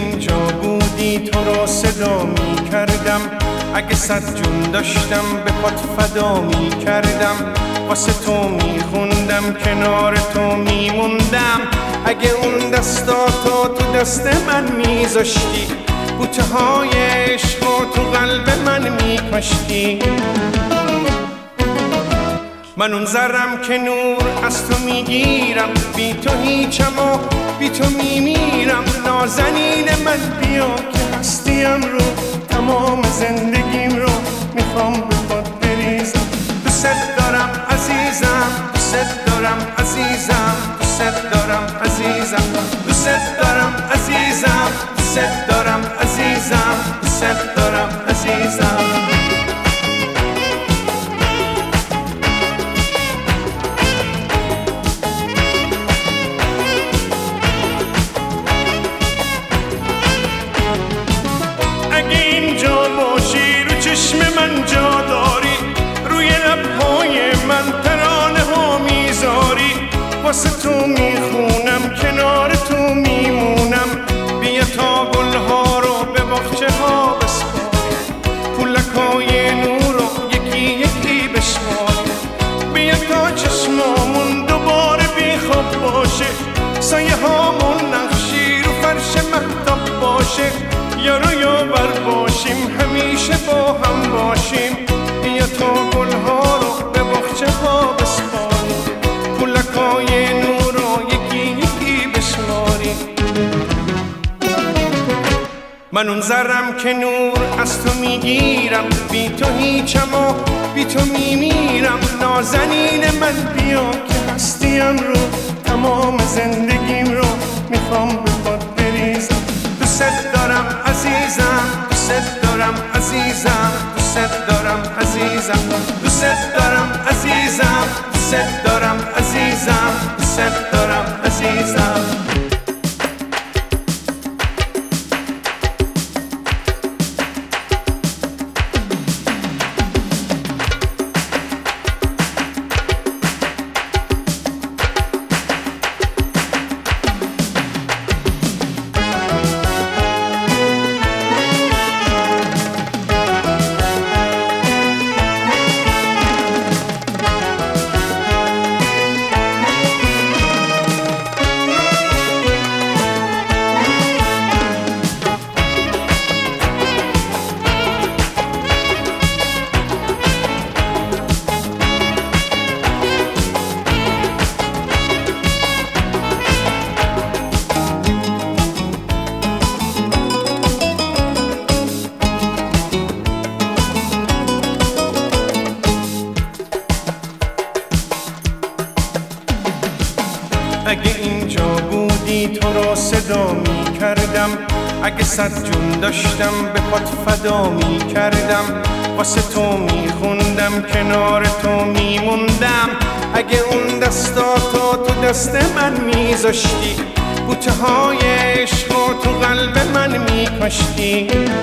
اینجا بودی تو رو صدا می کردم، اگه 100 جون داشتم به پات فدا می کردم، واسه تو می خوندم کنار تو می موندم، اگه اون دستاتو تو دست من می زاشتی، بوته های عشقا تو قلب من می کاشتی. من اون ذرم که نور از تو میگیرم، بی تو هیچم و بی تو میمیرم. نازنین من بیا که هستیم رو تمام زندگیم رو میخوام به پات بریزم. دوست دارم عزیزم، دوست دارم عزیزم، دوست دارم عزیزم، دوست دارم عزیزم، دوست دارم عزیزم، دوست دارم عزیزم. چشم من جا داری، روی لبهای من ترانه ها میذاری، واسه تو میخونم کنار تو میمونم. بیا تا گلها رو به باغچه ها بسپاری، پولکای نور رو یکی یکی بشماری. بیا تا چشمامون دوباره بیخواب باشه، سایه هامون نقشی رو فرش مهتاب باشه. یارو یاور باشیم همیشه با هم باشیم. بیا تا گلها رو به باغچه ها بسپاریم، پولکای نور رو یکی یکی بشماریم. من اون ذرم که نور از تو میگیرم، بی تو هیچم و بی تو میمیرم. نازنین من بیا که هستیم رو تمام زندگیم رو میخوام به پات بریزم. دوست دارم عزیزم، دوست دارم عزیزم، دوست دارم عزیزم، دوست دارم عزیزم، دوست دارم عزیزم، دوست دارم عزیزم. اگه اینجا بودی تو رو صدا می کردم، اگه 100 جون داشتم به پات فدا می کردم، واسه تو می خوندم کنار تو می موندم، اگه اون دستاتو تو دست من می زاشتی، بوته های عشقا تو قلب من می کاشتی.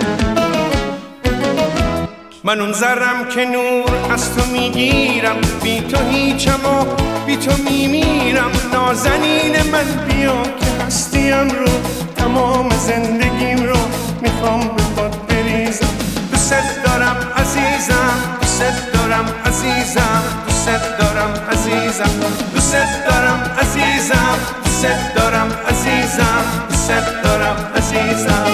من اون ذرم که نور از تو میگیرم، بی تو هیچم و بی تو میمیرم. نازنین من بیا که هستیم رو تمام زندگیم رو میخوام به پات بریزم. دوست دارم عزیزم، دوست دارم عزیزم، دوست دارم عزیزم، دوست دارم عزیزم، دوست دارم عزیزم، دوست دارم عزیزم.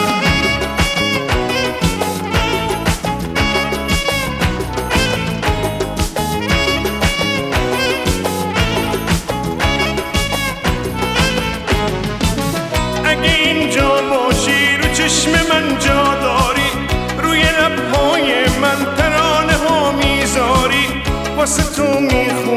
چشم من جا داری، روی لبهای من ترانه ها میذاری، واسه تو میخونم